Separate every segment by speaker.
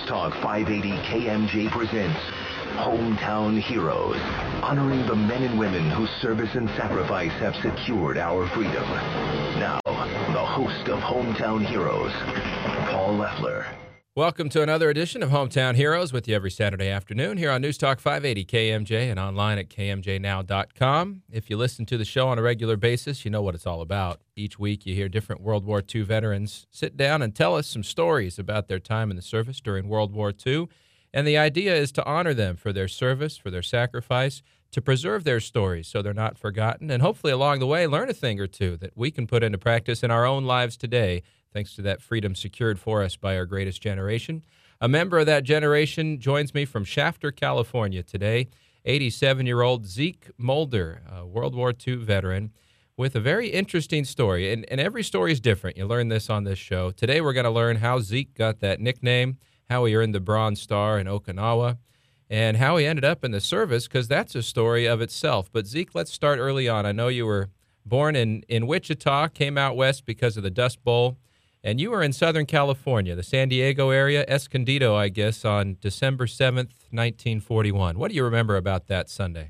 Speaker 1: Talk 580 KMJ presents Hometown Heroes, honoring the men and women whose service and sacrifice have secured our freedom. Now, the host of Hometown Heroes, Paul Leffler.
Speaker 2: Welcome to another edition of Hometown Heroes with you every Saturday afternoon here on News Talk 580 KMJ and online at kmjnow.com. If you listen to the show on a regular basis, you know what it's all about. Each week you hear different World War II veterans sit down and tell us some stories about their time in the service during World War II. And the idea is to honor them for their service, for their sacrifice, to preserve their stories so they're not forgotten, and hopefully along the way learn a thing or two that we can put into practice in our own lives today, thanks to that freedom secured for us by our greatest generation. A member of that generation joins me from Shafter, California today, 87-year-old Zeke Mulder, a World War II veteran, with a very interesting story. And every story is different. You learn this on this show. Today we're going to learn how Zeke got that nickname, how he earned the Bronze Star in Okinawa, and how he ended up in the service, because that's a story of itself. But Zeke, let's start early on. I know you were born in Wichita, came out west because of the Dust Bowl, and you were in Southern California, the San Diego area, Escondido, I guess, on December 7th, 1941. What do you remember about that Sunday?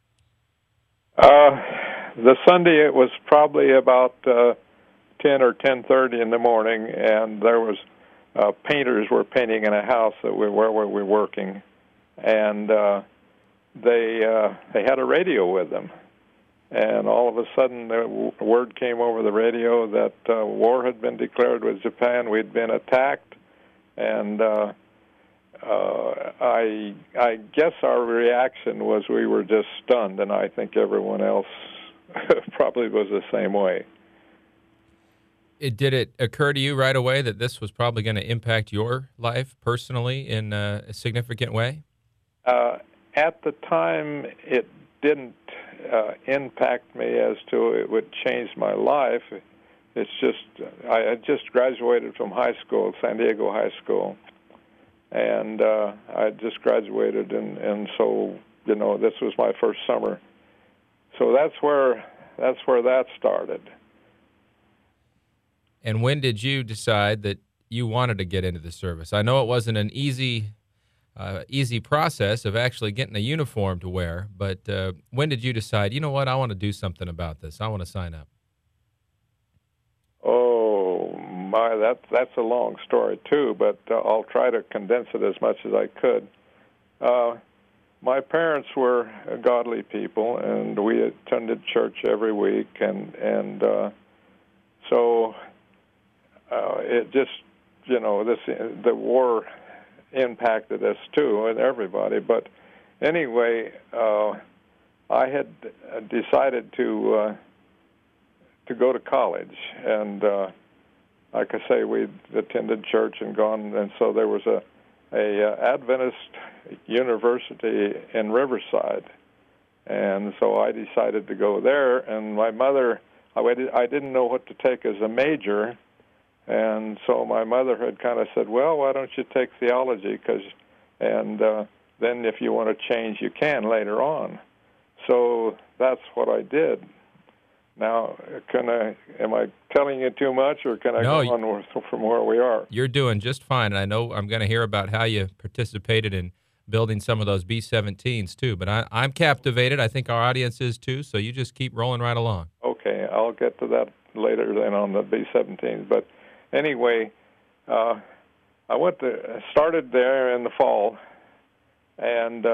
Speaker 3: The Sunday, it was probably about 10 or 10:30 in the morning, and there was painters were painting in a house where we were working, and they had a radio with them. And all of a sudden, the word came over the radio that war had been declared with Japan. We'd been attacked, and I guess our reaction was we were just stunned, and I think everyone else probably was the same way.
Speaker 2: Did it occur to you right away that this was probably going to impact your life personally in a significant way?
Speaker 3: At the time, it didn't impact me as to it would change my life. It's just I had just graduated from high school, San Diego High School, and I had just graduated, and so this was my first summer. So that's where that started.
Speaker 2: And when did you decide that you wanted to get into the service? I know it wasn't an easy process of actually getting a uniform to wear, but when did you decide, you know what, I want to do something about this, I want to sign up?
Speaker 3: Oh, my, that's a long story, too, but I'll try to condense it as much as I could. My parents were godly people, and we attended church every week, and so it just, the war impacted us too, and everybody. But anyway, I had decided to go to college, and like I say, we attended church and gone, and so there was a Adventist university in Riverside, and so I decided to go there. And my mother, I didn't know what to take as a major. And so my mother had kind of said, well, why don't you take theology? And then if you want to change, you can later on. So that's what I did. Now, am I telling you too much, or can I go on from where we are?
Speaker 2: You're doing just fine. And I know I'm going to hear about how you participated in building some of those B-17s, too. But I'm captivated. I think our audience is, too. So you just keep rolling right along.
Speaker 3: Okay, I'll get to that later then on the B-17s. But anyway, I started there in the fall, and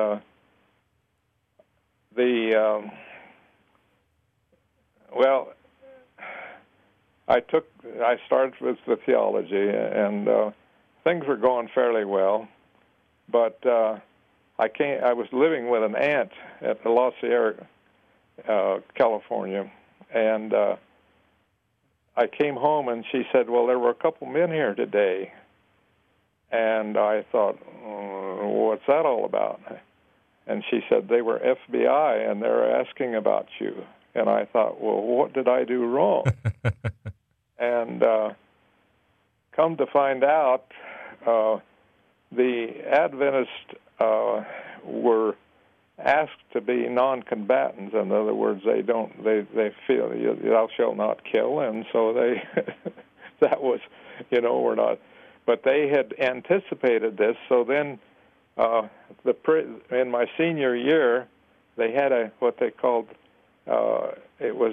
Speaker 3: I started with the theology, and things were going fairly well, but I was living with an aunt at La Sierra, California, and I came home, and she said, well, there were a couple men here today. And I thought, what's that all about? And she said, they were FBI, and they're asking about you. And I thought, well, what did I do wrong? And come to find out, the Adventists were asked to be non-combatants. In other words, they feel thou shalt not kill, and so they that was, we're not. but they had anticipated this. So then, in my senior year, they had what they called it was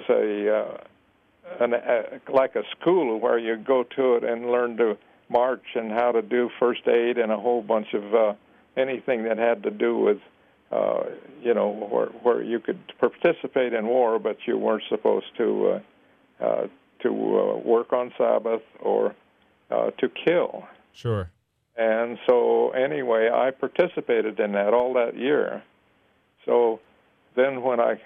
Speaker 3: like a school where you go to it and learn to march and how to do first aid and a whole bunch of anything that had to do with where you could participate in war, but you weren't supposed to work on Sabbath or to kill.
Speaker 2: Sure.
Speaker 3: And so anyway, I participated in that all that year. So then when I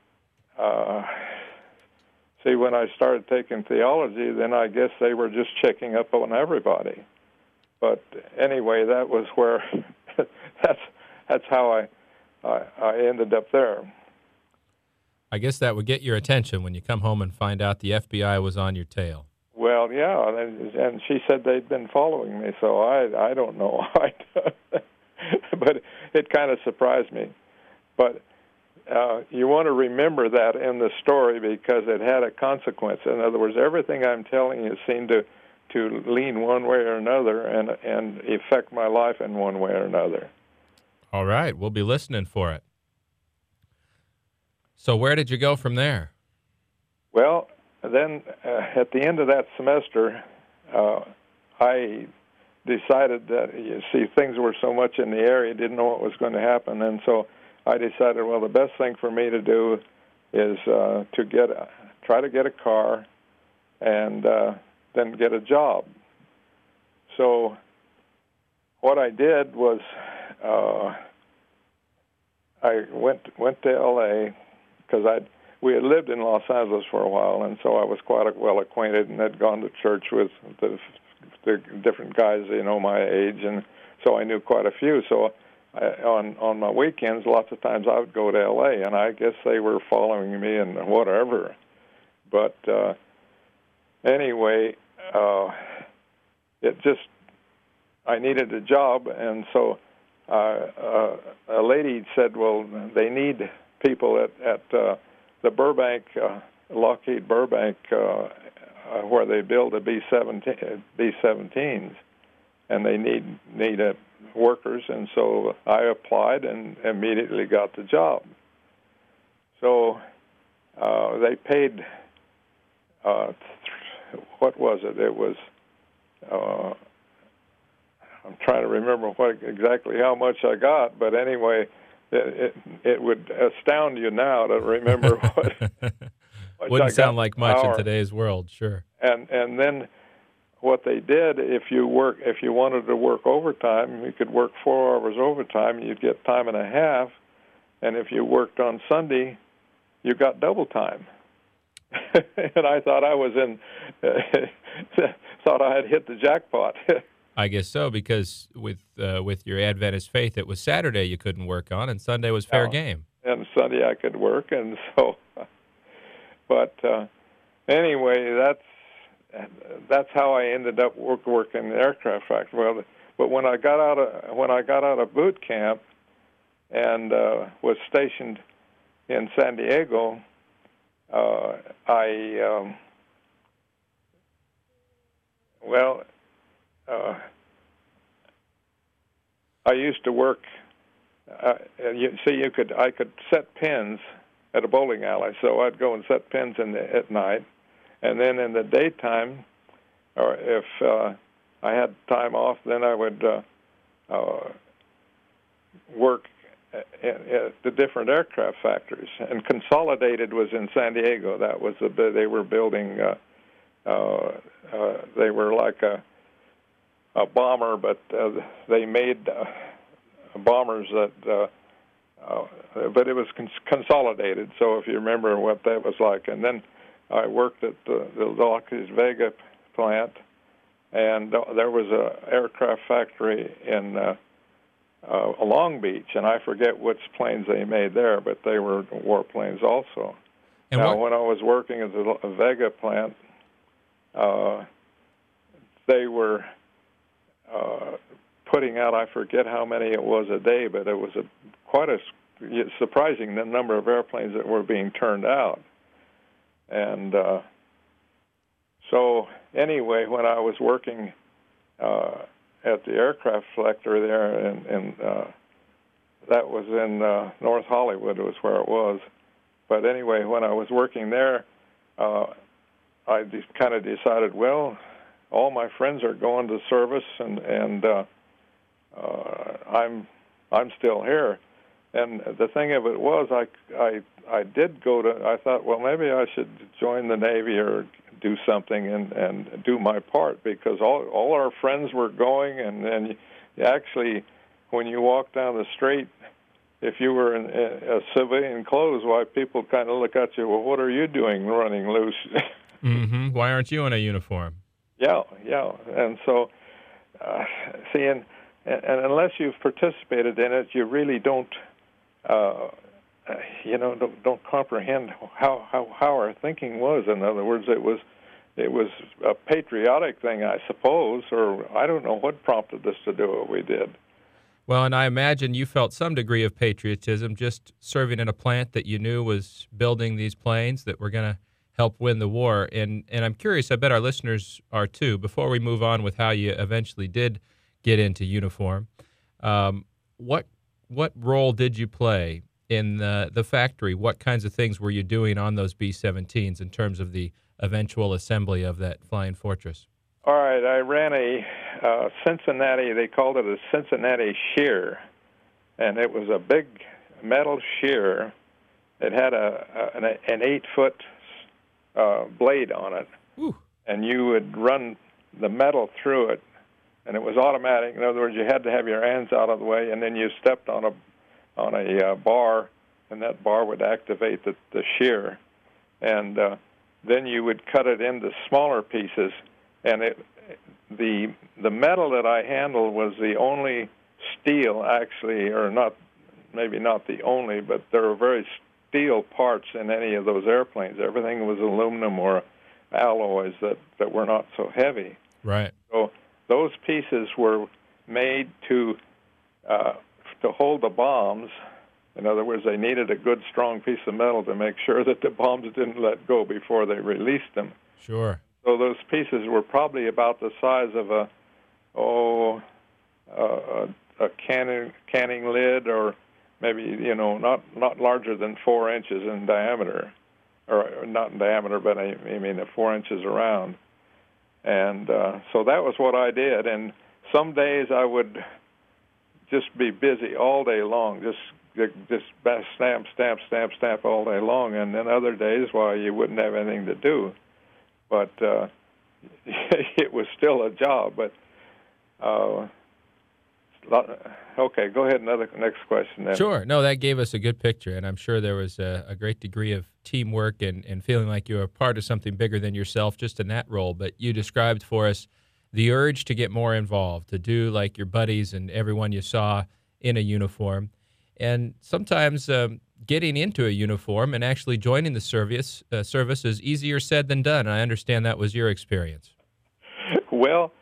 Speaker 3: started taking theology, then I guess they were just checking up on everybody. But anyway, that was where that's how I ended up there.
Speaker 2: I guess that would get your attention when you come home and find out the FBI was on your tail.
Speaker 3: Well, yeah, and she said they'd been following me, so I don't know. But it kind of surprised me. But you want to remember that in the story because it had a consequence. In other words, everything I'm telling you seemed to lean one way or another and affect my life in one way or another.
Speaker 2: All right, we'll be listening for it. So where did you go from there?
Speaker 3: Well, then at the end of that semester, I decided that, you see, things were so much in the air, you didn't know what was going to happen. And so I decided, well, the best thing for me to do is try to get a car and then get a job. So what I did was I went to L.A. because we had lived in Los Angeles for a while, and so I was quite well acquainted and had gone to church with the different guys, my age, and so I knew quite a few. So on my weekends, lots of times I would go to L.A., and I guess they were following me and whatever. But anyway, I needed a job, and so a lady said, well, they need people at the Burbank, Lockheed Burbank, where they build the B-17s, and they need workers, and so I applied and immediately got the job. So they paid, what was it? It was, I'm trying to remember exactly how much I got, but anyway, it would astound you now to remember what
Speaker 2: wouldn't sound like much in today's world, sure.
Speaker 3: And then what they did, if you wanted to work overtime, you could work 4 hours overtime, and you'd get time and a half. And if you worked on Sunday, you got double time. And I thought thought I had hit the jackpot.
Speaker 2: I guess so, because with your Adventist faith, it was Saturday you couldn't work on, and Sunday was fair game.
Speaker 3: And Sunday I could work, and so. But anyway, that's how I ended up working in the aircraft factory. Well, but when I got out of boot camp and was stationed in San Diego, I used to work. I could set pins at a bowling alley, so I'd go and set pins at night, and then in the daytime, or if I had time off, then I would work at the different aircraft factories. And Consolidated was in San Diego. That was they were building. They were like a bomber, but they made bombers that. But it was consolidated, so if you remember what that was like. And then I worked at the Lockheed Vega plant, and there was an aircraft factory in Long Beach, and I forget which planes they made there, but they were warplanes also. And when I was working at the Vega plant, they were putting out, I forget how many it was a day, but it was quite a surprising the number of airplanes that were being turned out. And so anyway, when I was working at the aircraft selector there, and that was in North Hollywood was where it was. But anyway, when I was working there, I just kind of decided, well, all my friends are going to service, and I'm still here. And the thing of it was, I did go to. I thought, well, maybe I should join the Navy or do something and do my part, because all our friends were going, and actually, when you walk down the street, if you were in a civilian clothes, why people kind of look at you, well, what are you doing running loose?
Speaker 2: Mm-hmm. Why aren't you in a uniform?
Speaker 3: Yeah. And so, see, and unless you've participated in it, you really don't comprehend how our thinking was. In other words, it was a patriotic thing, I suppose, or I don't know what prompted us to do what we did.
Speaker 2: Well, and I imagine you felt some degree of patriotism just serving in a plant that you knew was building these planes that were going to help win the war. And I'm curious, I bet our listeners are too, before we move on with how you eventually did get into uniform, what role did you play in the factory? What kinds of things were you doing on those B-17s in terms of the eventual assembly of that Flying Fortress?
Speaker 3: All right, I ran a Cincinnati, they called it a Cincinnati shear, and it was a big metal shear. It had an 8-foot blade on it.
Speaker 2: Ooh. And
Speaker 3: you would run the metal through it, and it was automatic. In other words, you had to have your hands out of the way, and then you stepped on a bar, and that bar would activate the shear, and then you would cut it into smaller pieces. And the metal that I handled was the only steel, actually, or maybe not the only, but there were very steel parts in any of those airplanes. Everything was aluminum or alloys that were not so heavy.
Speaker 2: Right.
Speaker 3: So those pieces were made to hold the bombs. In other words, they needed a good, strong piece of metal to make sure that the bombs didn't let go before they released them.
Speaker 2: Sure.
Speaker 3: So those pieces were probably about the size of a canning lid, or maybe not larger than 4 inches in diameter, or not in diameter, but I mean 4 inches around. And so that was what I did. And some days I would just be busy all day long, just stamp all day long. And then other days, you wouldn't have anything to do. But it was still a job. But okay, go ahead. Next question then.
Speaker 2: Sure. No, that gave us a good picture, and I'm sure there was a great degree of teamwork and feeling like you were part of something bigger than yourself just in that role. But you described for us the urge to get more involved, to do like your buddies and everyone you saw in a uniform. And sometimes getting into a uniform and actually joining the service is easier said than done. And I understand that was your experience.
Speaker 3: Well,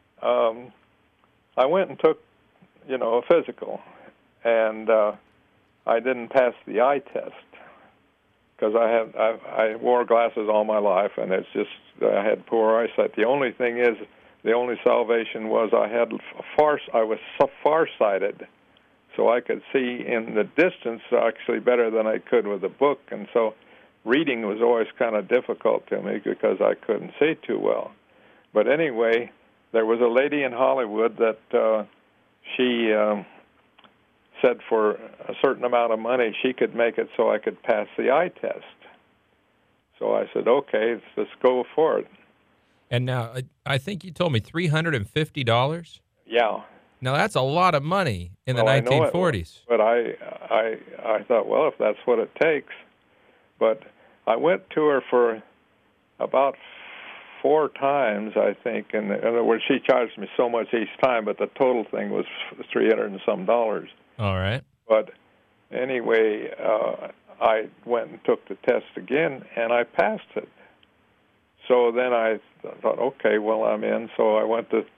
Speaker 3: I went and took, a physical, and I didn't pass the eye test because I wore glasses all my life, and it's just I had poor eyesight. The only salvation was I was farsighted. So I could see in the distance actually better than I could with a book, and so reading was always kind of difficult to me because I couldn't see too well. But anyway, there was a lady in Hollywood that she said for a certain amount of money she could make it so I could pass the eye test. So I said, okay, let's go for it.
Speaker 2: And now I think you told me $350?
Speaker 3: Yeah.
Speaker 2: Now, that's a lot of money in the 1940s.
Speaker 3: But I thought, well, if that's what it takes. But I went to her for about 4 times, I think. And in other words, she charged me so much each time, but the total thing was $300 and some. All
Speaker 2: right.
Speaker 3: But anyway, I went and took the test again, and I passed it. So then I thought, okay, well, I'm in. So I went to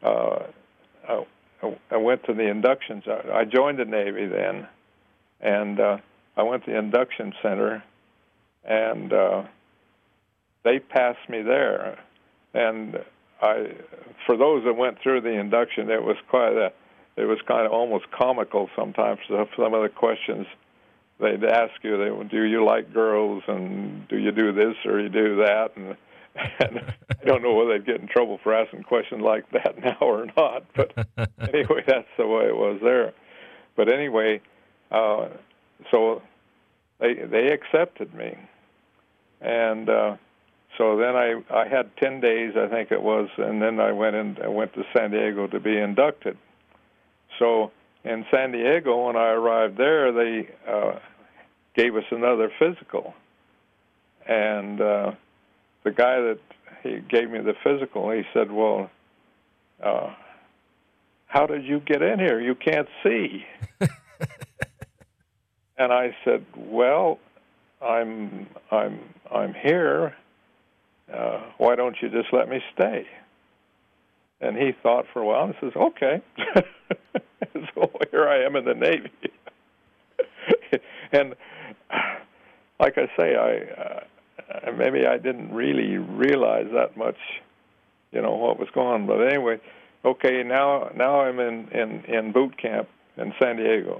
Speaker 3: the inductions. I joined the Navy then, and I went to the induction center, and they passed me there. And for those that went through the induction, it was kind of almost comical sometimes. Some of the questions they'd ask you, do you like girls, and do you do this or you do that, and I don't know whether they'd get in trouble for asking questions like that now or not, but anyway, that's the way it was there. But anyway, so they accepted me, and so then I had 10 days, I think it was, and then I went to San Diego to be inducted. So in San Diego, when I arrived there, they gave us another physical, and the guy that he gave me the physical, he said, "Well, how did you get in here? You can't see." And I said, "Well, I'm here. Why don't you just let me stay?" And he thought for a while and says, "Okay." So here I am in the Navy, and like I say, maybe I didn't really realize that much, what was going on. But anyway, okay, now I'm in boot camp in San Diego.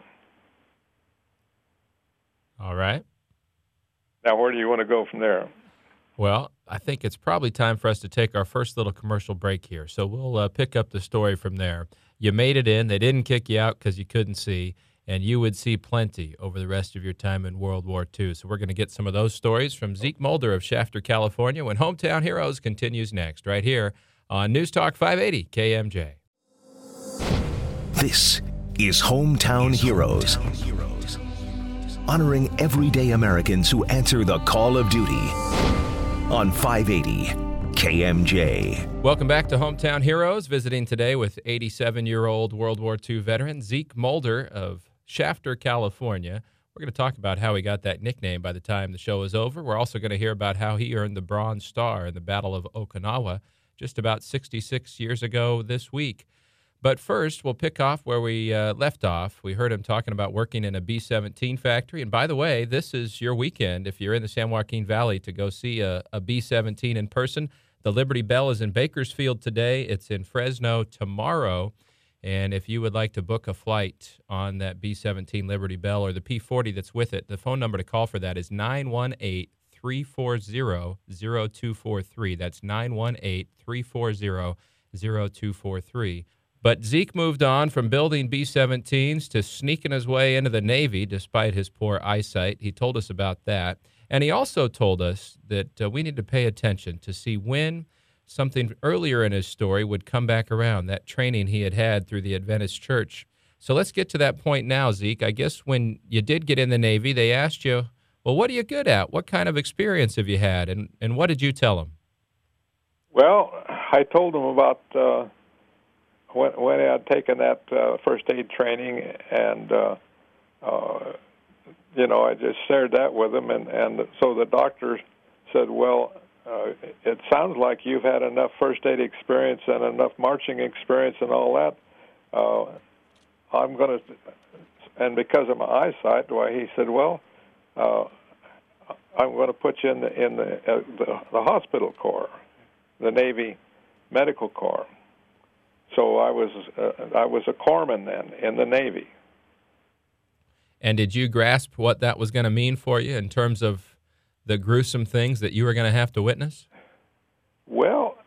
Speaker 2: All right.
Speaker 3: Now, where do you want to go from there?
Speaker 2: Well, I think it's probably time for us to take our first little commercial break here. So we'll pick up the story from there. You made it in. They didn't kick you out because you couldn't see, and you would see plenty over the rest of your time in World War II. So we're going to get some of those stories from Zeke Mulder of Shafter, California, when Hometown Heroes continues next, right here on News Talk 580 KMJ.
Speaker 1: This is Hometown Heroes, honoring everyday Americans who answer the call of duty on 580 KMJ.
Speaker 2: Welcome back to Hometown Heroes, visiting today with 87-year-old World War II veteran Zeke Mulder of Shafter, California. We're going to talk about how he got that nickname by the time the show is over. We're also going to hear about how he earned the Bronze Star in the Battle of Okinawa just about 66 years ago this week. But first, we'll pick off where we left off. We heard him talking about working in a B-17 factory. And by the way, this is your weekend, if you're in the San Joaquin Valley, to go see a B-17 in person. The Liberty Bell is in Bakersfield today. It's in Fresno tomorrow. And if you would like to book a flight on that B-17 Liberty Bell or the P-40 that's with it, the phone number to call for that is 918-340-0243. That's 918-340-0243. But Zeke moved on from building B-17s to sneaking his way into the Navy despite his poor eyesight. He told us about that. And he also told us that we need to pay attention to see when something earlier in his story would come back around, that training he had through the Adventist Church. So let's get to that point now, Zeke. I guess when you did get in the Navy, they asked you, well, what are you good at? What kind of experience have you had? And what did you tell them?
Speaker 3: Well, I told them about when I had taken that first aid training, and I just shared that with them, and so the doctor said, well, it sounds like you've had enough first aid experience and enough marching experience and all that. I'm going to, and because of my eyesight, he said, well, I'm going to put you in the hospital corps, the Navy Medical Corps. So I was a corpsman then in the Navy.
Speaker 2: And did you grasp what that was going to mean for you in terms of the gruesome things that you were going to have to witness?
Speaker 3: Well,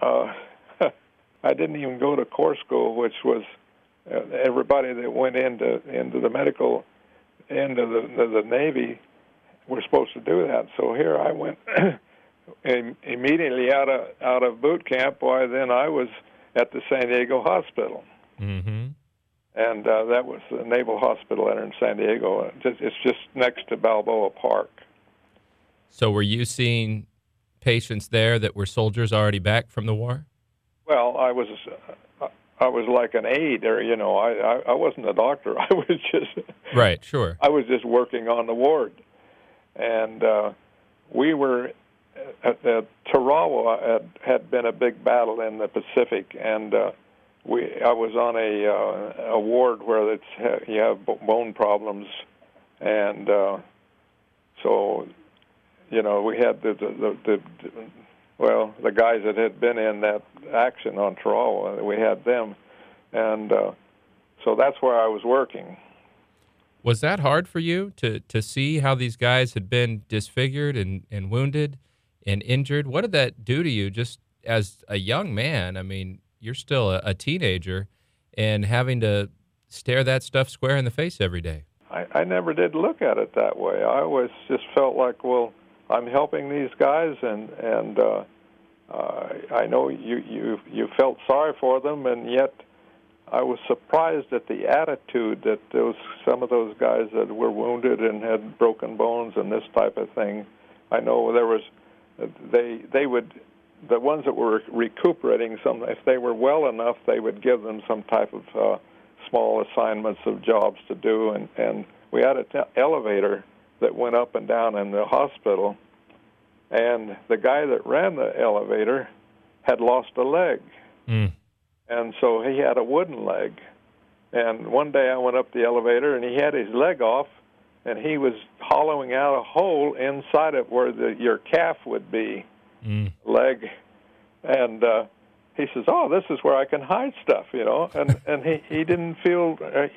Speaker 3: I didn't even go to corps school, which was everybody that went into the medical end of the Navy were supposed to do that. So here I went immediately out of boot camp. Why, then I was at the San Diego Hospital.
Speaker 2: Mm-hmm.
Speaker 3: And that was the Naval Hospital there in San Diego. It's just next to Balboa Park.
Speaker 2: So were you seeing patients there that were soldiers already back from the war?
Speaker 3: Well, I was like an aide, or I wasn't a doctor. I was just
Speaker 2: right, sure.
Speaker 3: I was just working on the ward, and we were at Tarawa had been a big battle in the Pacific, and I was on a ward where you have bone problems, and so we had the well, the guys that had been in that action on Tarawa, we had them, and so that's where I was working.
Speaker 2: Was that hard for you to see how these guys had been disfigured and wounded and injured? What did that do to you just as a young man? I mean, you're still a teenager and having to stare that stuff square in the face every day.
Speaker 3: I never did look at it that way. I always just felt like, well, I'm helping these guys, and I know you felt sorry for them, and yet I was surprised at the attitude that some of those guys that were wounded and had broken bones and this type of thing. I know there was they would, the ones that were recuperating, if they were well enough, they would give them some type of small assignments of jobs to do, and we had an elevator that went up and down in the hospital, and the guy that ran the elevator had lost a leg. And so he had a wooden leg. And one day I went up the elevator, and he had his leg off, and he was hollowing out a hole inside it where your calf would be, leg. And he says, "Oh, this is where I can hide stuff," you know. And he didn't feel.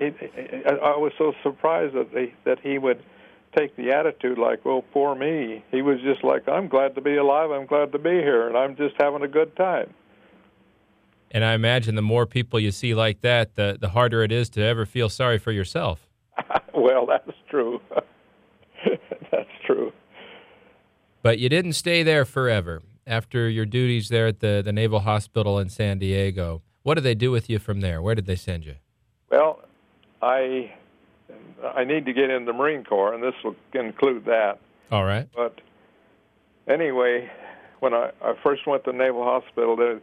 Speaker 3: I was so surprised that he would take the attitude like, "Oh, poor me." He was just like, "I'm glad to be alive. I'm glad to be here, and I'm just having a good time."
Speaker 2: And I imagine the more people you see like that, the harder it is to ever feel sorry for yourself.
Speaker 3: Well, that's true. That's true.
Speaker 2: But you didn't stay there forever. After your duties there at the Naval Hospital in San Diego, what did they do with you from there? Where did they send you?
Speaker 3: Well, I need to get in the Marine Corps, and this will include that.
Speaker 2: All right.
Speaker 3: But anyway, when I first went to Naval Hospital,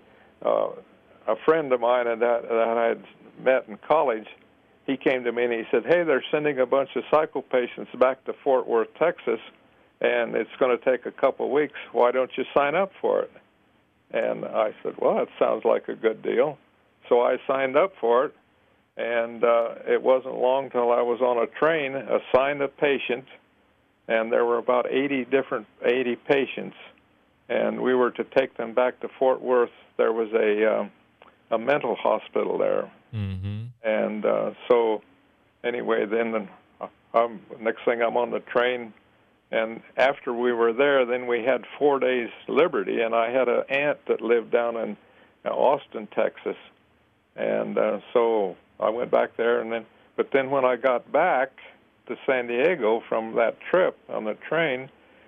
Speaker 3: a friend of mine that I had met in college, he came to me and he said, "Hey, they're sending a bunch of cycle patients back to Fort Worth, Texas, and it's going to take a couple of weeks. Why don't you sign up for it?" And I said, "Well, that sounds like a good deal." So I signed up for it, and it wasn't long till I was on a train, assigned a patient, and there were about 80 patients, and we were to take them back to Fort Worth. There was a mental hospital there. And so anyway, then next thing I'm on the train, and after we were there, then we had 4 days liberty, and I had an aunt that lived down in Austin, Texas, and so I went back there, but then when I got back to San Diego from that trip on the train,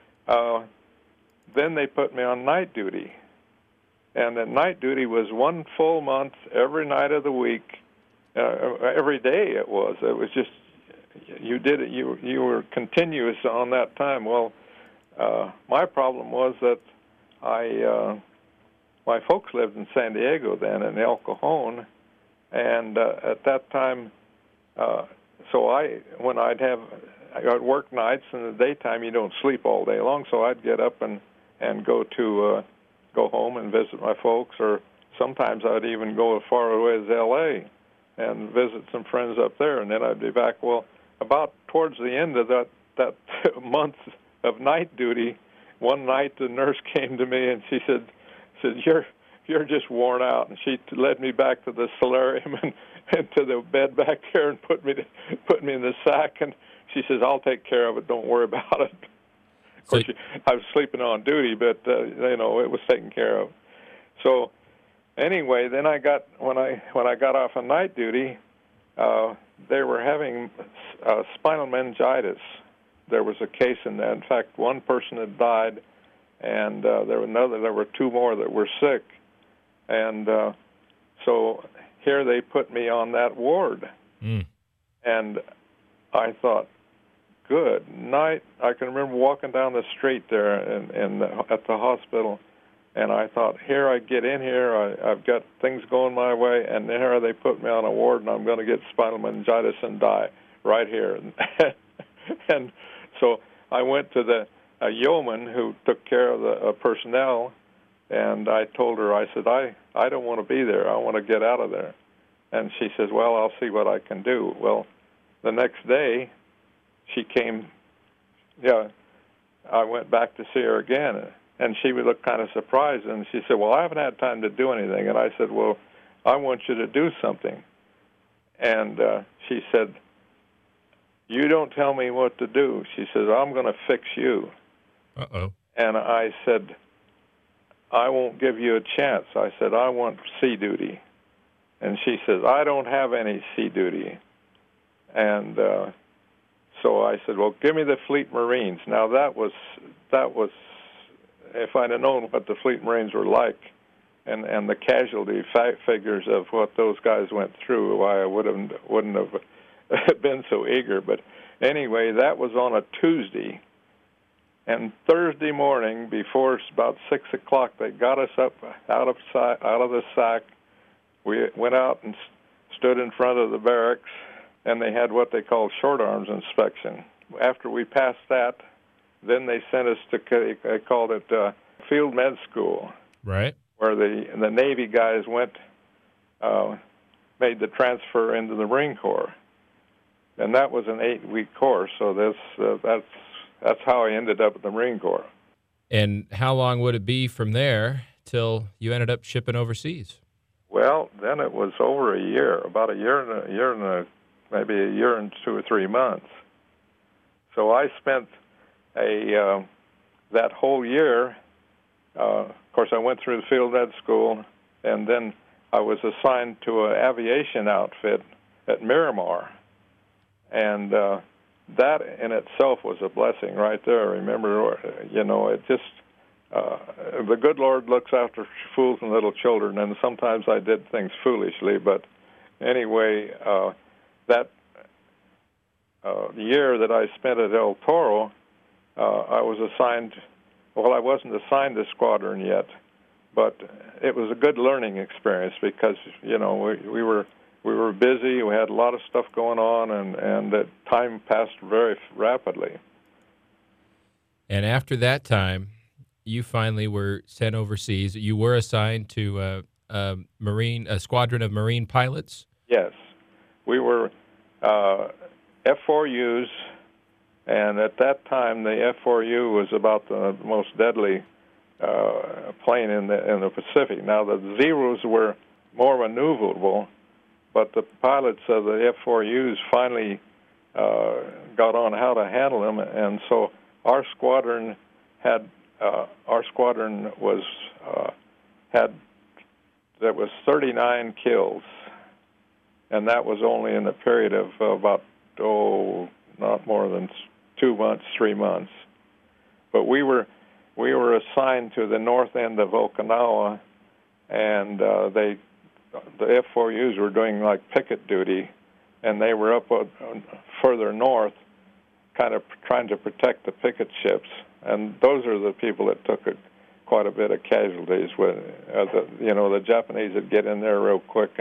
Speaker 3: then they put me on night duty. And the night duty was 1 full month, every night of the week, every day it was. It was just, you did it, you were continuous on that time. Well, my problem was that my folks lived in San Diego then, in El Cajon, and at that time, so when I'd work nights, in the daytime you don't sleep all day long, so I'd get up and go home and visit my folks, or sometimes I'd even go as far away as L.A. and visit some friends up there, and then I'd be back. Well, about towards the end of that month of night duty, one night the nurse came to me and she said, "You're just worn out," and she led me back to the solarium and to the bed back there and put me in the sack, and she says, "I'll take care of it. Don't worry about it." Of course, I was sleeping on duty, but it was taken care of. So, anyway, then when I got off of night duty, they were having spinal meningitis. There was a case in that. In fact, one person had died, and there were 2 more that were sick, and so here they put me on that ward, and I thought, good night. I can remember walking down the street there at the hospital, and I thought, here I get in here, I've got things going my way, and here they put me on a ward, and I'm going to get spinal meningitis and die right here. And so I went to a yeoman who took care of the personnel, and I told her, I said, I don't want to be there. I want to get out of there. And she says, well, I'll see what I can do. Well, the next day, she came, I went back to see her again, And she would look kind of surprised, and she said, well, I haven't had time to do anything. And I said, well, I want you to do something. And she said, you don't tell me what to do. She says, I'm going to fix you.
Speaker 2: Uh-oh.
Speaker 3: And I said, I won't give you a chance. I said, I want sea duty. And she says, I don't have any sea duty. And so I said, well, give me the Fleet Marines. Now, that was, if I'd have known what the Fleet Marines were like and the casualty figures of what those guys went through, why I wouldn't have been so eager. But anyway, that was on a Tuesday. And Thursday morning, before about 6 o'clock, they got us up out of the sack. We went out and stood in front of the barracks, and they had what they called short arms inspection. After we passed that, then they sent us to, they called it field med school.
Speaker 2: Right.
Speaker 3: Where the Navy guys went, made the transfer into the Marine Corps. And that was an 8-week course, so that's how I ended up at the Marine Corps.
Speaker 2: And how long would it be from there till you ended up shipping overseas?
Speaker 3: Well, then it was over a year, about a year maybe a year and 2 or 3 months. So I spent that whole year. Of course, I went through the field med school, and then I was assigned to an aviation outfit at Miramar, and that in itself was a blessing right there. Remember, it just the good Lord looks after fools and little children, and sometimes I did things foolishly. But anyway, that year that I spent at El Toro, I was assigned. Well, I wasn't assigned to squadron yet, but it was a good learning experience because we were busy. We had a lot of stuff going on, and that time passed very rapidly.
Speaker 2: And after that time, you finally were sent overseas. You were assigned to a squadron of Marine pilots?
Speaker 3: Yes. We were F-4Us, and at that time, the F-4U was about the most deadly plane in the Pacific. Now, the Zeros were more maneuverable, but the pilots of the F-4Us finally got on how to handle them, and so our squadron there was 39 kills, and that was only in the period of about not more than 2 months, 3 months. But we were assigned to the north end of Okinawa, and the F-4Us were doing like picket duty, and they were up further north, kind of trying to protect the picket ships. And those are the people that took quite a bit of casualties. When the Japanese would get in there real quick,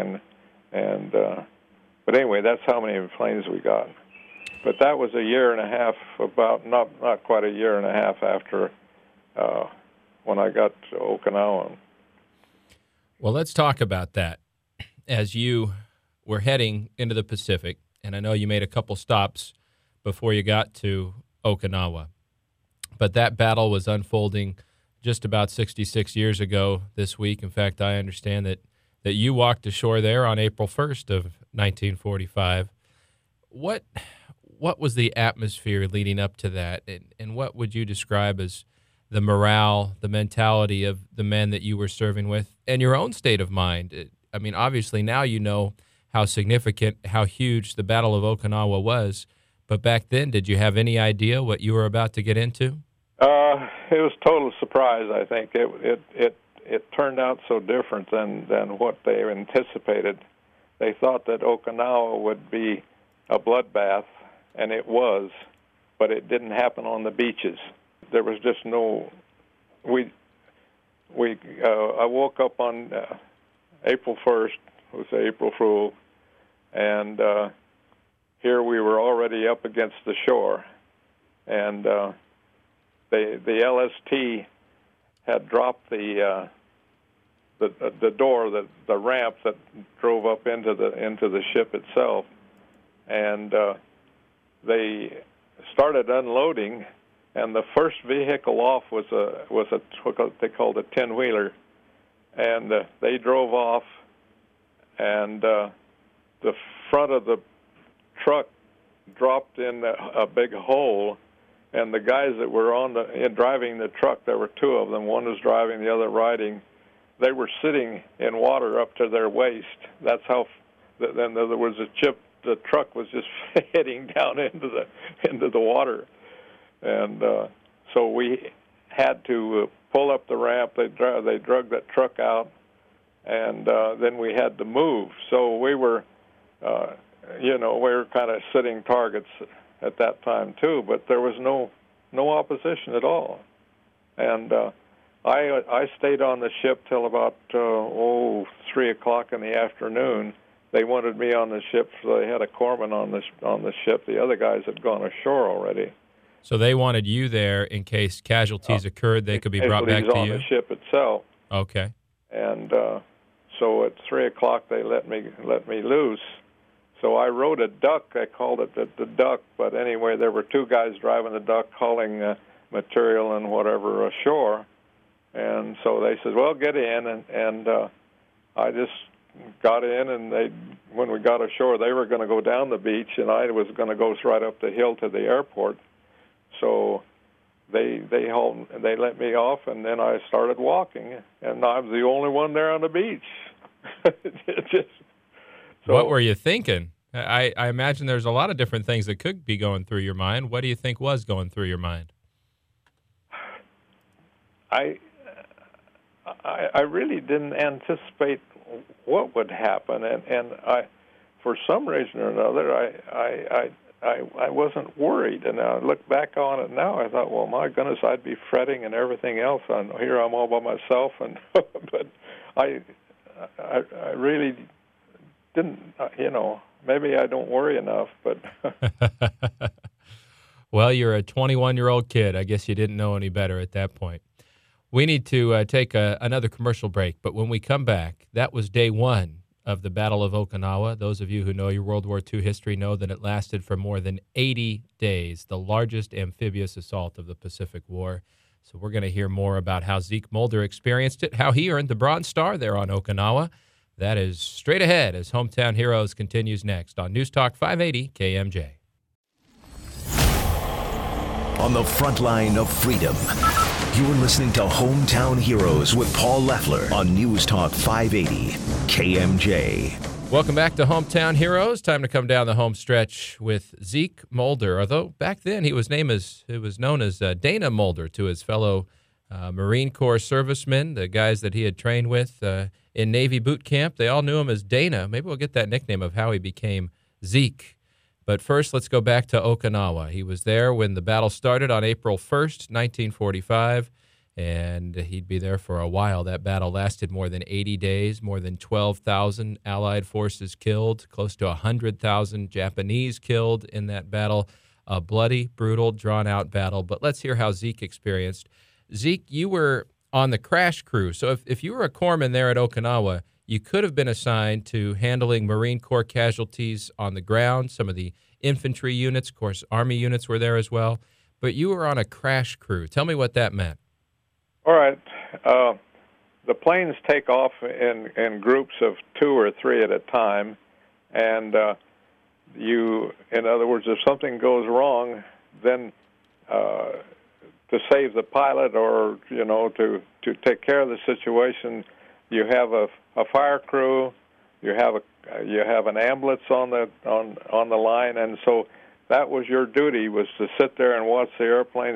Speaker 3: but anyway, that's how many planes we got. But that was a year and a half, about not quite a year and a half after when I got to Okinawa.
Speaker 2: Well, let's talk about that. As you were heading into the Pacific, and I know you made a couple stops before you got to Okinawa, but that battle was unfolding just about 66 years ago this week. In fact, I understand that you walked ashore there on April 1st of 1945. What was the atmosphere leading up to that, and what would you describe as the morale, the mentality of the men that you were serving with, and your own state of mind? I mean, obviously now you know how significant, how huge the Battle of Okinawa was, but back then, did you have any idea what you were about to get into?
Speaker 3: It was total surprise. I think it turned out so different than what they anticipated. They thought that Okinawa would be a bloodbath, and it was, but it didn't happen on the beaches. There was just no. I woke up on April 1st. It was April Fool, and here we were already up against the shore, and the LST had dropped the door, the ramp that drove up into the ship itself, and they started unloading, and the first vehicle off was what they called a 10-wheeler, and they drove off, and the front of the truck dropped in a big hole, and the guys that were driving the truck, there were two of them. One was driving, the other riding. They were sitting in water up to their waist. That's how. Then there was a chip. The truck was just heading down into the water, and so we had to pull up the ramp. They drug that truck out, and then we had to move. So we were, we were kind of sitting targets at that time too. But there was no opposition at all, and I stayed on the ship till about 3 o'clock in the afternoon. They wanted me on the ship, so they had a corpsman on the ship. The other guys had gone ashore already.
Speaker 2: So they wanted you there in case casualties occurred. They could be brought back to
Speaker 3: on
Speaker 2: you.
Speaker 3: The ship itself.
Speaker 2: Okay.
Speaker 3: And so at 3 o'clock they let me loose. So I rode a duck. I called it the duck. But anyway, there were two guys driving the duck, hauling material and whatever ashore. And so they said, "Well, get in," and I just got in, and when we got ashore, they were going to go down the beach, and I was going to go right up the hill to the airport. So they let me off, and then I started walking, and I was the only one there on the beach.
Speaker 2: What were you thinking? I imagine there's a lot of different things that could be going through your mind. What do you think was going through your mind?
Speaker 3: I really didn't anticipate what would happen, and I, for some reason or another, I wasn't worried. And I look back on it now, I thought, well, my goodness, I'd be fretting and everything else. Here I'm all by myself, and but I really didn't. Maybe I don't worry enough, but.
Speaker 2: Well, you're a 21-year-old kid. I guess you didn't know any better at that point. We need to take another commercial break, but when we come back, that was day one of the Battle of Okinawa. Those of you who know your World War II history know that it lasted for more than 80 days, the largest amphibious assault of the Pacific War. So we're going to hear more about how Zeke Mulder experienced it, how he earned the Bronze Star there on Okinawa. That is straight ahead as Hometown Heroes continues next on News Talk 580 KMJ.
Speaker 1: On the front line of freedom, you're listening to Hometown Heroes with Paul Leffler on News Talk 580 KMJ.
Speaker 2: Welcome back to Hometown Heroes. Time to come down the home stretch with Zeke Mulder. Although back then he was known as Dana Mulder to his fellow Marine Corps servicemen, the guys that he had trained with in Navy boot camp. They all knew him as Dana. Maybe we'll get that nickname of how he became Zeke. But first, let's go back to Okinawa. He was there when the battle started on April 1st, 1945, and he'd be there for a while. That battle lasted more than 80 days, more than 12,000 Allied forces killed, close to 100,000 Japanese killed in that battle. A bloody, brutal, drawn-out battle. But let's hear how Zeke experienced. Zeke, you were on the crash crew. So if you were a corpsman there at Okinawa, you could have been assigned to handling Marine Corps casualties on the ground, some of the infantry units, of course, Army units were there as well. But you were on a crash crew. Tell me what that meant.
Speaker 3: All right. The planes take off in groups of 2 or 3 at a time, and in other words, if something goes wrong, then to save the pilot or to take care of the situation, you have a fire crew, you have an ambulance on the line, and so that was your duty, was to sit there and watch the airplanes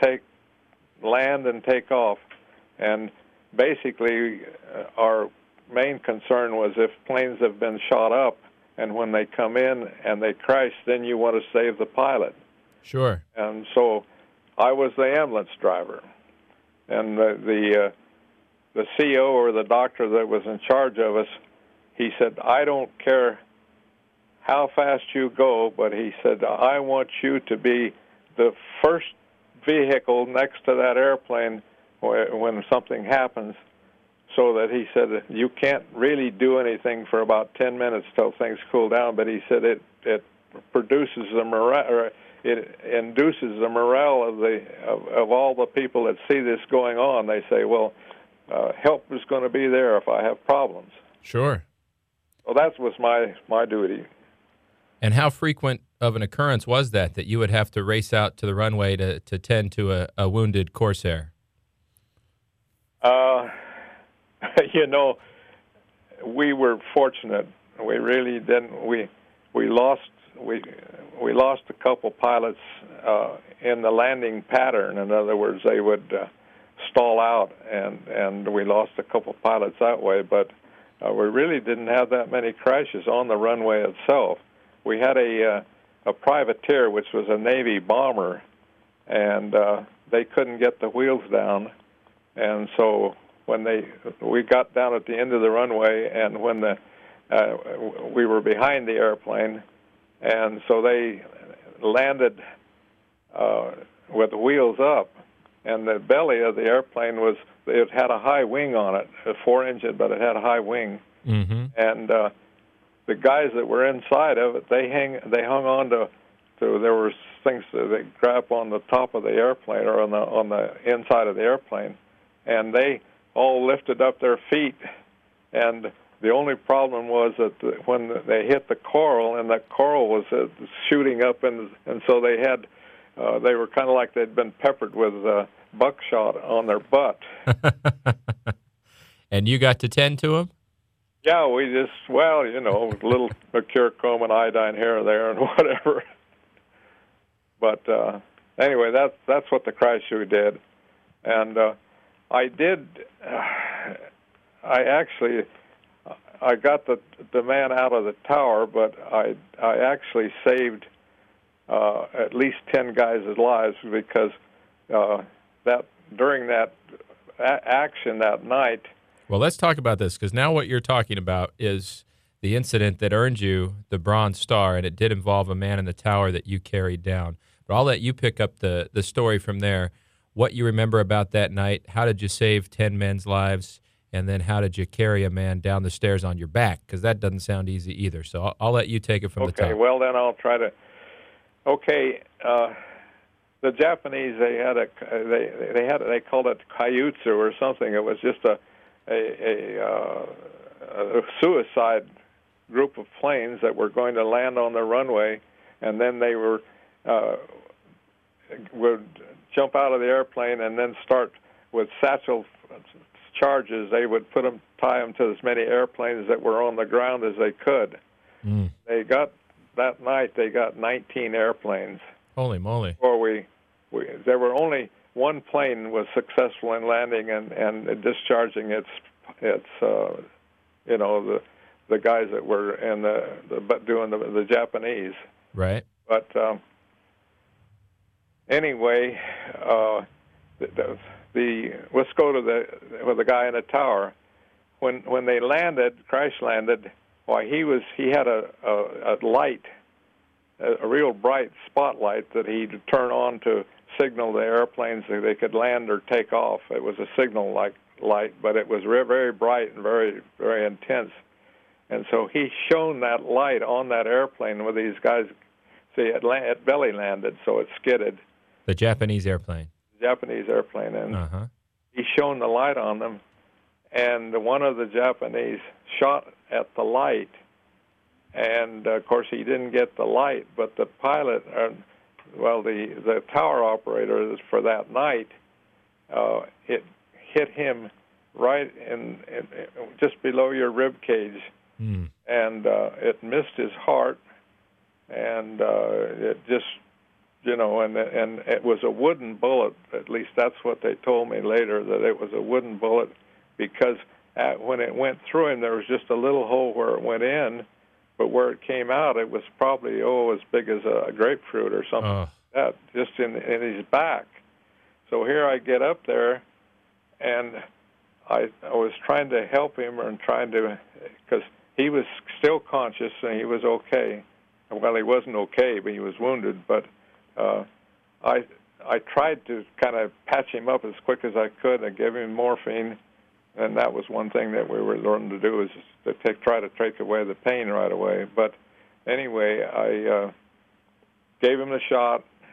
Speaker 3: land and take off. And basically, our main concern was if planes have been shot up, and when they come in and they crash, then you want to save the pilot.
Speaker 2: Sure.
Speaker 3: And so I was the ambulance driver, and the CO or the doctor that was in charge of us, he said, I don't care how fast you go, but he said, I want you to be the first vehicle next to that airplane when something happens, so that he said, you can't really do anything for about 10 minutes till things cool down, but he said it produces a morale, or it induces the morale of all the people that see this going on. They say, well, help is going to be there if I have problems.
Speaker 2: Sure.
Speaker 3: So that was my duty.
Speaker 2: And how frequent of an occurrence was that you would have to race out to the runway to tend to a wounded Corsair?
Speaker 3: We were fortunate. We really didn't. We lost a couple pilots in the landing pattern. In other words, they would stall out, and we lost a couple pilots that way. But we really didn't have that many crashes on the runway itself. We had a privateer, which was a Navy bomber, and they couldn't get the wheels down, and so when we got down at the end of the runway, and when we were behind the airplane, and so they landed with the wheels up, and the belly of the airplane it had a high wing on it, a 4-engine, but it had a high wing, and the guys that were inside of it, they hung on to there were things that they grab on the top of the airplane or on the inside of the airplane, and they all lifted up their feet, and the only problem was that when they hit the coral, and that coral was shooting up, and so they were kind of like they'd been peppered with buckshot on their butt.
Speaker 2: And you got to tend to them?
Speaker 3: Yeah, we just, a little mercurochrome and iodine here or there and whatever. But anyway, that's what the crash crew did. And I got the man out of the tower, but I actually saved at least 10 guys' lives because during that action that night.
Speaker 2: Well, let's talk about this, because now what you're talking about is the incident that earned you the Bronze Star, and it did involve a man in the tower that you carried down. But I'll let you pick up the story from there, what you remember about that night, how did you save 10 men's lives, and then how did you carry a man down the stairs on your back, because that doesn't sound easy either. So I'll let you take it from the top.
Speaker 3: Okay, well, then I'll try to. Okay, the Japanese, they called it kaiutsu or something. It was just a suicide group of planes that were going to land on the runway, and then they would jump out of the airplane and then start with satchel charges. They would tie them to as many airplanes that were on the ground as they could. They got 19 airplanes.
Speaker 2: Holy moly!
Speaker 3: Or there were only one plane was successful in landing and discharging its the guys that were in doing the Japanese.
Speaker 2: Right.
Speaker 3: But anyway, let's go to the guy in the tower. When they crash landed, why he had a light, a real bright spotlight that he'd turn on to signal the airplanes that they could land or take off. It was a signal like light, but it was very bright and very, very intense. And so he shone that light on that airplane with these guys. See, it belly landed, so it skidded.
Speaker 2: The Japanese airplane.
Speaker 3: And he shone the light on them, and one of the Japanese shot at the light, and of course he didn't get the light, but the pilot, the tower operator for that night, it hit him right in just below your rib cage, and it missed his heart, and it just, and it was a wooden bullet. At least that's what they told me later, that it was a wooden bullet, because when it went through him, there was just a little hole where it went in, but where it came out, it was probably as big as a grapefruit or something like that, just in his back. So here I get up there, and I was trying to help him because he was still conscious and he was okay. Well, he wasn't okay, but he was wounded. But I tried to kind of patch him up as quick as I could and give him morphine, and that was one thing that we were learning to do, is to try to take away the pain right away. But anyway, I gave him the shot,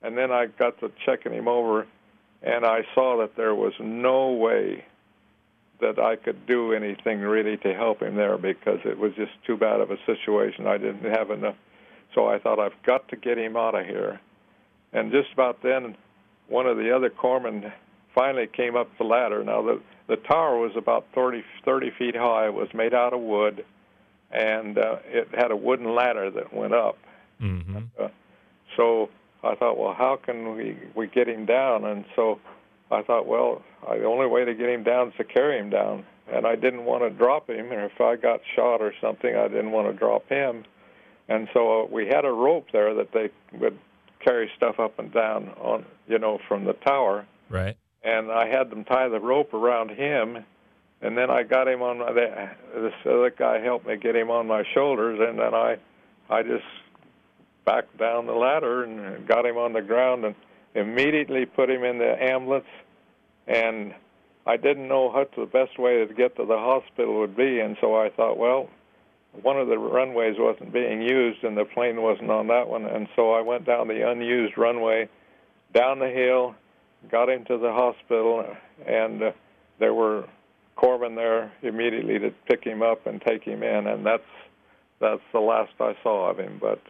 Speaker 3: And then I got to checking him over, and I saw that there was no way that I could do anything really to help him there because it was just too bad of a situation. I didn't have enough. So I thought, I've got to get him out of here. And just about then, one of the other corpsmen finally came up the ladder. Now, the tower was about 30 feet high. It was made out of wood, and it had a wooden ladder that went up.
Speaker 2: Mm-hmm.
Speaker 3: So I thought, well, how can we get him down? And so I thought, well, the only way to get him down is to carry him down. And I didn't want to drop him, or if I got shot or something, I didn't want to drop him. And so we had a rope there that they would carry stuff up and down on, from the tower.
Speaker 2: Right.
Speaker 3: And I had them tie the rope around him, and then I got him on this other guy helped me get him on my shoulders, and then I just backed down the ladder and got him on the ground and immediately put him in the ambulance. And I didn't know what the best way to get to the hospital would be, and so I thought, well, one of the runways wasn't being used and the plane wasn't on that one, and so I went down the unused runway, down the hill, got him to the hospital, and there were corpsmen there immediately to pick him up and take him in, and that's the last I saw of him. But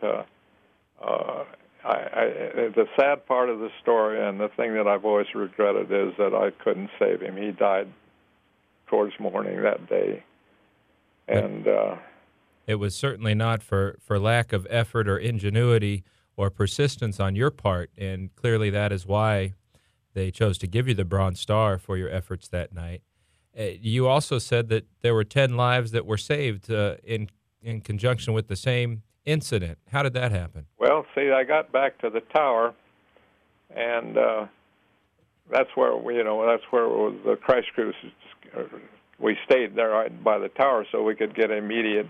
Speaker 3: the sad part of the story, and the thing that I've always regretted, is that I couldn't save him. He died towards morning that day, and
Speaker 2: it was certainly not for lack of effort or ingenuity or persistence on your part, and clearly that is why they chose to give you the Bronze Star for your efforts that night. You also said that there were 10 lives that were saved in conjunction with the same incident. How did that happen?
Speaker 3: Well, see, I got back to the tower, and that's where the crash crews. We stayed there by the tower so we could get immediate,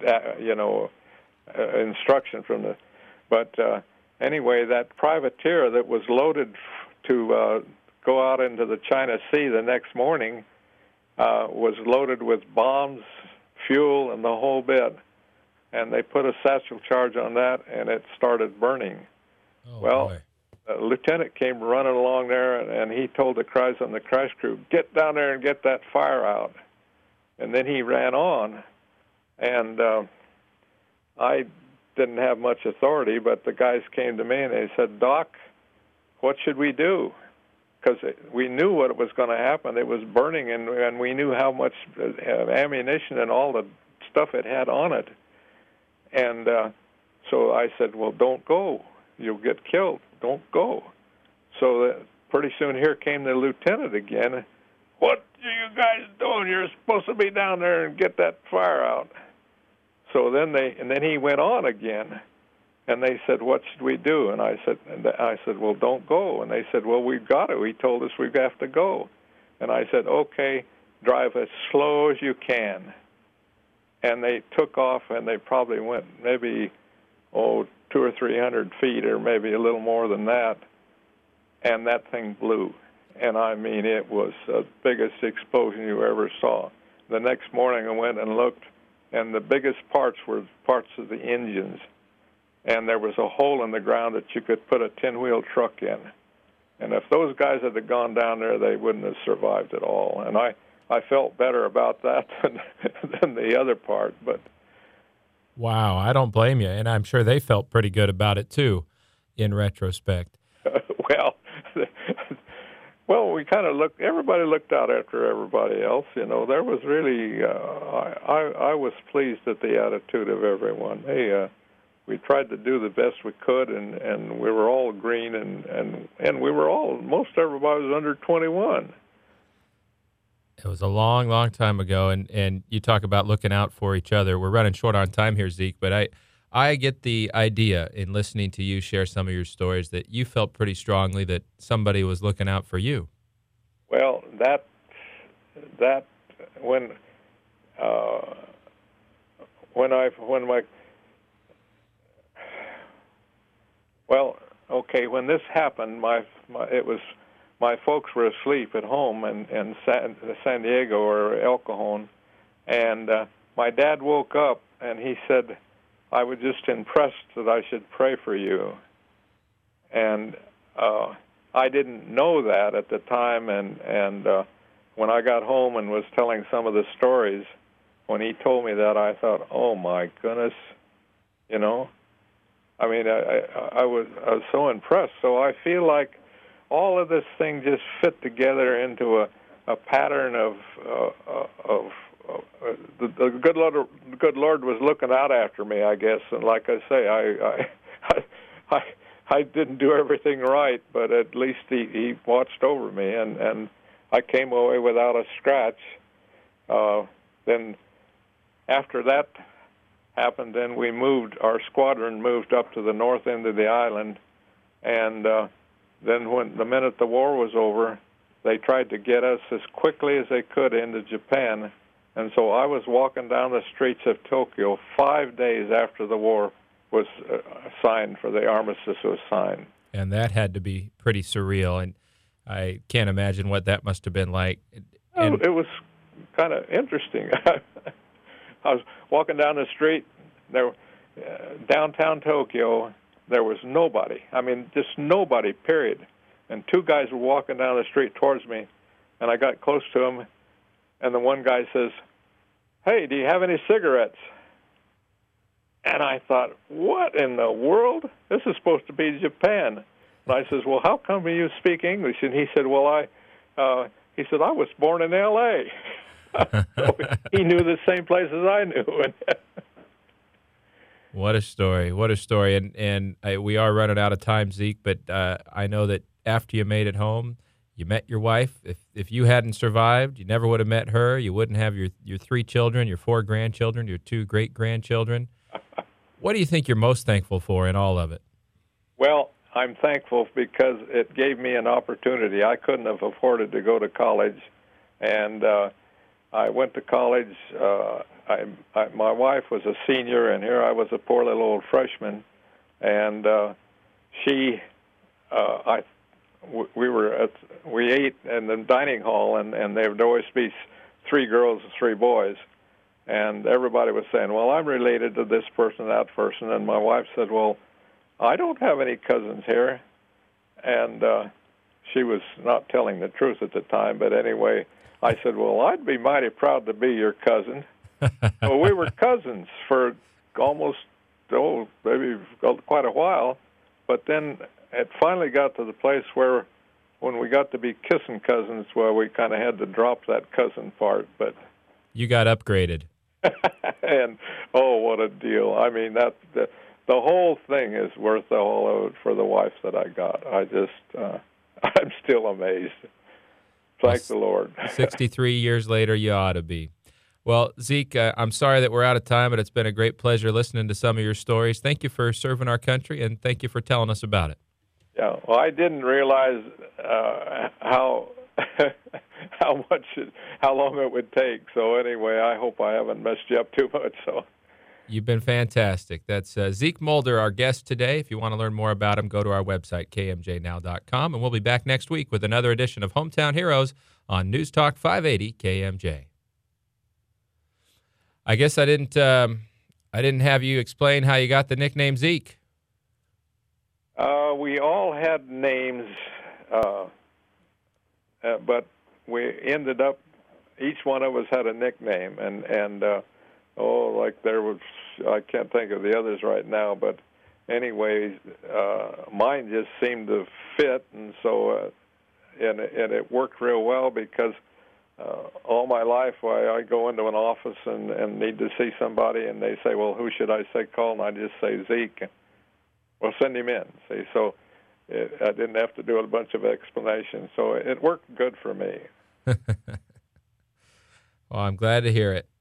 Speaker 3: instruction from the. But anyway, that privateer that was loaded to go out into the China Sea the next morning was loaded with bombs, fuel, and the whole bit. And they put a satchel charge on that, and it started burning.
Speaker 2: Oh,
Speaker 3: well,
Speaker 2: boy.
Speaker 3: A lieutenant came running along there, and he told the guys on the crash crew, "Get down there and get that fire out." And then he ran on, and I didn't have much authority, but the guys came to me and they said, "Doc, what should we do?" Because we knew what was going to happen. It was burning, and we knew how much ammunition and all the stuff it had on it. And so I said, well, don't go. You'll get killed. Don't go. So pretty soon here came the lieutenant again. What are you guys doing? You're supposed to be down there and get that fire out. So then he went on again, and they said, what should we do? And I said, well, don't go. And they said, well, we've got to. He told us we have to go. And I said, okay, drive as slow as you can. And they took off, and they probably went maybe 200 or 300 feet, or maybe a little more than that. And that thing blew. And I mean, it was the biggest explosion you ever saw. The next morning I went and looked, and the biggest parts were parts of the engines. And there was a hole in the ground that you could put a 10-wheel truck in. And if those guys had gone down there, they wouldn't have survived at all. And I felt better about that than the other part. But
Speaker 2: wow, I don't blame you, and I'm sure they felt pretty good about it too, in retrospect.
Speaker 3: Well, we kind of looked. Everybody looked out after everybody else. There was really. I was pleased at the attitude of everyone. We tried to do the best we could, and we were all green, and we were all. Most everybody was under 21.
Speaker 2: It was a long, long time ago, and you talk about looking out for each other. We're running short on time here, Zeke, but I get the idea in listening to you share some of your stories that you felt pretty strongly that somebody was looking out for you.
Speaker 3: Well, when this happened, my folks were asleep at home in San Diego or El Cajon, and my dad woke up and he said, I was just impressed that I should pray for you. And I didn't know that at the time, and when I got home and was telling some of the stories, when he told me that, I thought, oh my goodness, you know. I mean, I was so impressed. So I feel like all of this thing just fit together into a pattern of the good Lord was looking out after me, I guess. And like I say, I didn't do everything right, but at least he watched over me, and I came away without a scratch. Then after that happened, then our squadron moved up to the north end of the island, and then the minute the war was over, they tried to get us as quickly as they could into Japan. And so I was walking down the streets of Tokyo 5 days after the war was signed, for the armistice was signed.
Speaker 2: And that had to be pretty surreal, and I can't imagine what that must have been like. And
Speaker 3: it was kind of interesting. I was walking down the street, downtown Tokyo. There was nobody. I mean, just nobody, period. And two guys were walking down the street towards me, and I got close to them, and the one guy says, "Hey, do you have any cigarettes?" And I thought, what in the world? This is supposed to be Japan. And I says, well, how come you speak English? And he said, well, I was born in L.A. So he knew the same place as I knew.
Speaker 2: What a story. What a story. And we are running out of time, Zeke, but I know that after you made it home, you met your wife. If you hadn't survived, you never would have met her. You wouldn't have your 3 children, your 4 grandchildren, your 2 great-grandchildren. What do you think you're most thankful for in all of it?
Speaker 3: Well, I'm thankful because it gave me an opportunity. I couldn't have afforded to go to college, and I went to college. My wife was a senior, and here I was a poor little old freshman, and we ate in the dining hall, and there would always be 3 girls and 3 boys. And everybody was saying, well, I'm related to this person, that person. And my wife said, well, I don't have any cousins here. And she was not telling the truth at the time. But anyway, I said, well, I'd be mighty proud to be your cousin. Well, we were cousins for almost, maybe quite a while. But then it finally got to the place where when we got to be kissing cousins, well, we kind of had to drop that cousin part. But
Speaker 2: you got upgraded.
Speaker 3: And what a deal! I mean, the whole thing is worth the whole of it for the wife that I got. I'm still amazed. Thank the Lord.
Speaker 2: 63 years later, you ought to be. Well, Zeke, I'm sorry that we're out of time, but it's been a great pleasure listening to some of your stories. Thank you for serving our country, and thank you for telling us about it.
Speaker 3: Yeah, well, I didn't realize how long it would take. So anyway, I hope I haven't messed you up too much. So
Speaker 2: you've been fantastic. That's Zeke Mulder, our guest today. If you want to learn more about him, go to our website, kmjnow.com, and we'll be back next week with another edition of Hometown Heroes on News Talk 580 KMJ. I guess I didn't have you explain how you got the nickname Zeke.
Speaker 3: We all had names, but we ended up, each one of us had a nickname, and like there was, I can't think of the others right now, but anyway, mine just seemed to fit, and so, and it worked real well because all my life I go into an office and need to see somebody, and they say, well, who should I say call? And I just say Zeke. Well, send him in. See, so I didn't have to do a bunch of explanations, so it worked good for me.
Speaker 2: Well, I'm glad to hear it.